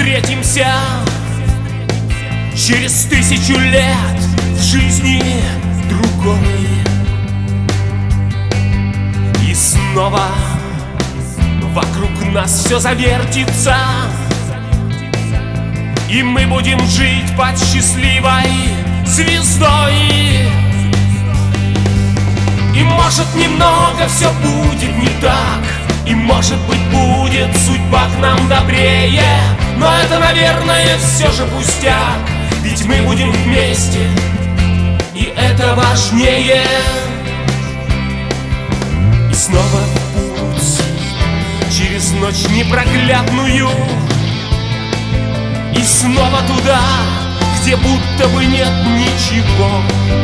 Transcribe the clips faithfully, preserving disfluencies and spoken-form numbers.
встретимся через тысячу лет в жизни другой. И снова вокруг нас все завертится, и мы будем жить под счастливой звездой. И может немного все будет не так, и может быть будет судьба к нам добрее, но это, наверное, все же пустяк, ведь мы будем вместе, и это важнее. И снова в путь через ночь непроглядную, и снова туда, где будто бы нет ничего.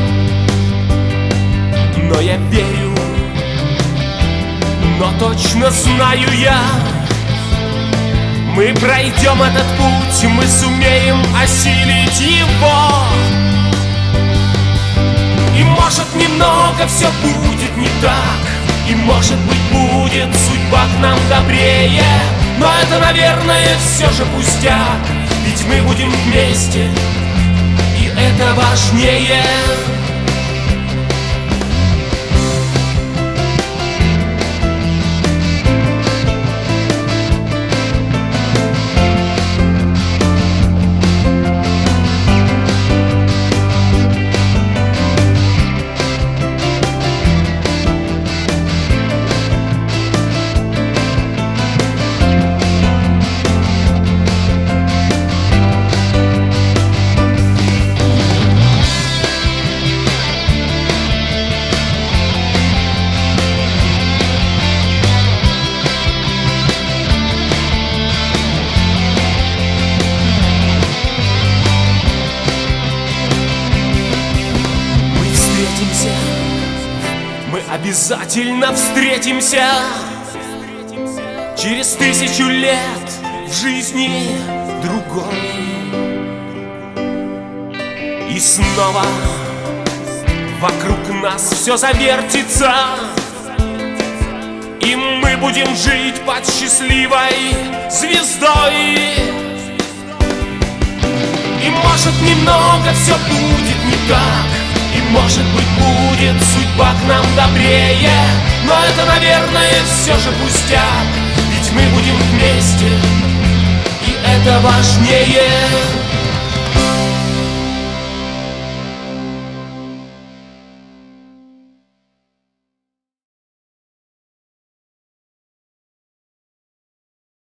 Но я верю, но точно знаю я, мы пройдем этот путь, мы сумеем осилить его. И может немного все будет не так, и может быть будет судьба к нам добрее, но это, наверное, все же пустяк, ведь мы будем вместе, и это важнее. Мы обязательно встретимся через тысячу лет в жизни другой. И снова вокруг нас все завертится, и мы будем жить под счастливой звездой. И может немного все будет не так, и может быть будет судьба к нам добрее, но это, наверное, все же пустяк, ведь мы будем вместе, и это важнее.